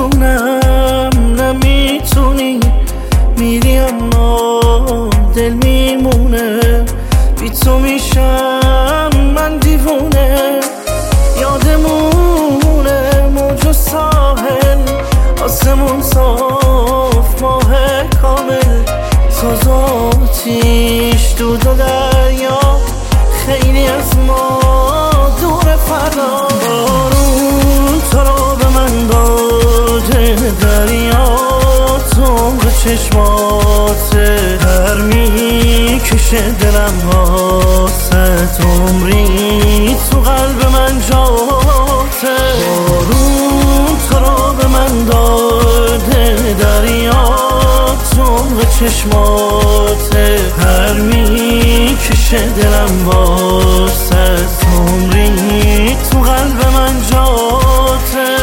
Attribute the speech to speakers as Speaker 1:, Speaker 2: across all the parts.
Speaker 1: میدونم نمیتونی میری اما دل میمونه بی تو میشم من دیوونه یادمونه موج و ساحل آسمون صاف ماه کامل ساز و آتیش دود و دریا خیلی از ما دور فردا بارون تو رو به من داده دریا تمق چشمات هر میکشه دلم واسه عمری تو قلب من جاته بارون تو رو به من داده دریا تمق چشمات هر میکشه دلم واسه عمری تو قلب من جاته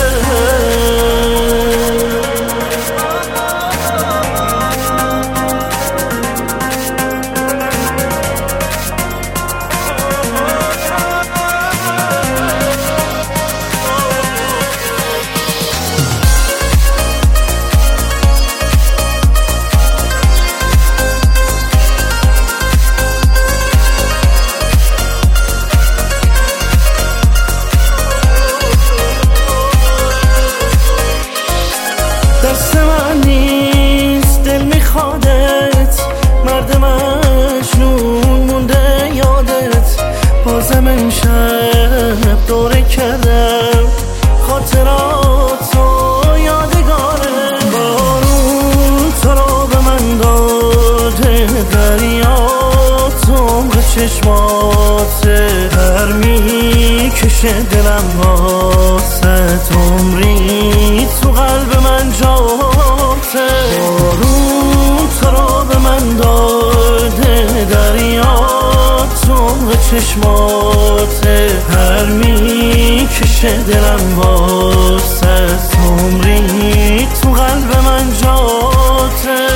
Speaker 1: دست من نیست دل میخوادت مرد مجنون مونده یادت بازم امشب دوره کردم خاطراتو یادگاره بارون تو رو به من داده دریا تمق چشمات هر میکشه دلم واسه عمری تو قلب من جاته بارون تو رو به من داده دریا تمق چشمات هر میکشه دلم واسه عمری تو قلب من جاته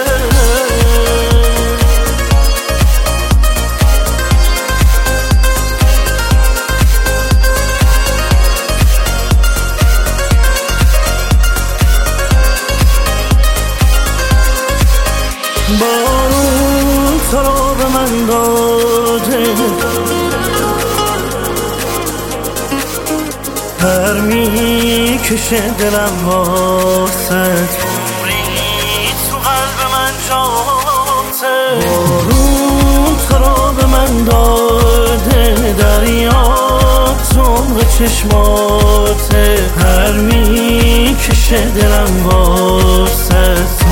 Speaker 1: بارون تو رو به من داده هر میکشه دلم واسه عمری تو قلب من جاته بارون تو رو به من داده دریا تمق چشمات هر میکشه دلم واسه